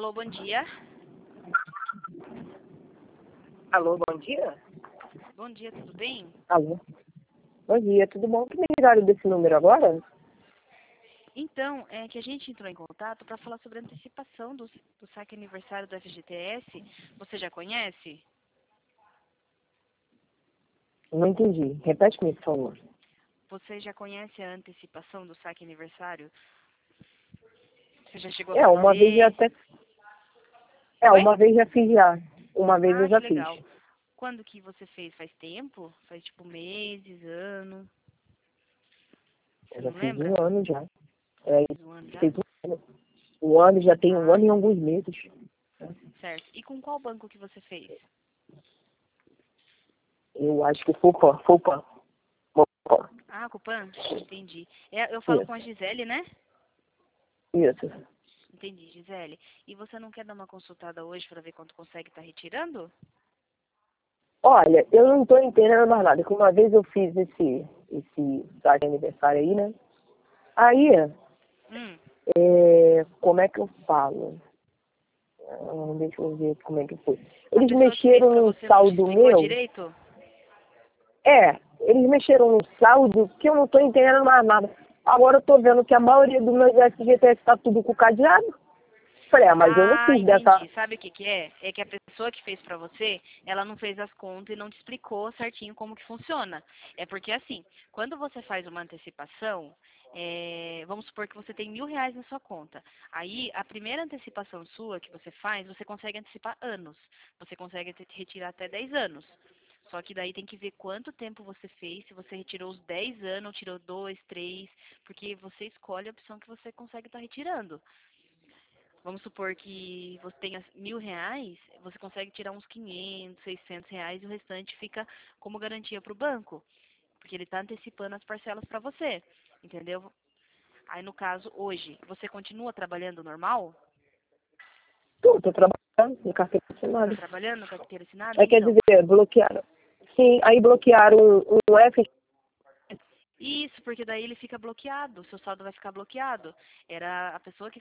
Alô, bom dia. Alô, bom dia? Bom dia, tudo bem? Alô? Bom dia, tudo bom? Que me ligaram desse número agora? Então, é que a gente entrou em contato para falar sobre a antecipação do saque aniversário do FGTS. Você já conhece? Não entendi. Repete-me, por favor. Você já conhece a antecipação do saque aniversário? Você já chegou a Uma vez já fazer? até... Oi? uma vez já fiz já. Uma vez eu Ah, que já fiz. legal. Quando que você fez? Faz tempo? Faz tipo meses, ano? Você Eu já não fiz lembra? 1 ano já. É, Faz um ano já? fiz 1 ano. 1 ano, já tem 1 Ah, ano e alguns meses. certo. E com qual banco que você fez? Eu acho que Fupan. Ah, Copan? Entendi. Eu falo com a Isso, Gisele, né? isso. Entendi, Gisele. E você não quer dar uma consultada hoje para ver quanto consegue estar retirando? Olha, eu não tô entendendo mais nada. Que uma vez eu fiz esse saque aniversário aí, né? Aí, Hum. como é que eu falo? Deixa eu ver como é que foi. A Eles pessoa que fez mexeram para num você não te saldo explicou meu. direito? Eles mexeram num saldo que eu não estou entendendo mais nada. Agora eu estou vendo que a maioria dos meus FGTS está tudo com cadeado. Falei, mas eu não Ah, fiz dessa. entendi. Sabe o que que é? É que a pessoa que fez para você, ela não fez as contas e não te explicou certinho como que funciona. É porque assim, quando você faz uma antecipação, vamos supor que você tem R$ 1.000 na sua conta. Aí, a primeira antecipação sua que você faz, você consegue antecipar anos. Você consegue retirar até 10 anos. Só que daí tem que ver quanto tempo você fez, se você retirou os 10 anos, ou tirou 2, 3, porque você escolhe a opção que você consegue estar retirando. Vamos supor que você tenha R$ 1.000, você consegue tirar uns 500, R$ 600 e o restante fica como garantia para o banco, porque ele está antecipando as parcelas para você, entendeu? Aí no caso, hoje, você continua trabalhando normal? Estou trabalhando no carteira Está assinada. trabalhando com a carteira assinada? É, quer Então, dizer, bloquearam. Sim, aí bloquearam um F. isso, porque daí ele fica bloqueado, o seu saldo vai ficar bloqueado. Era a pessoa que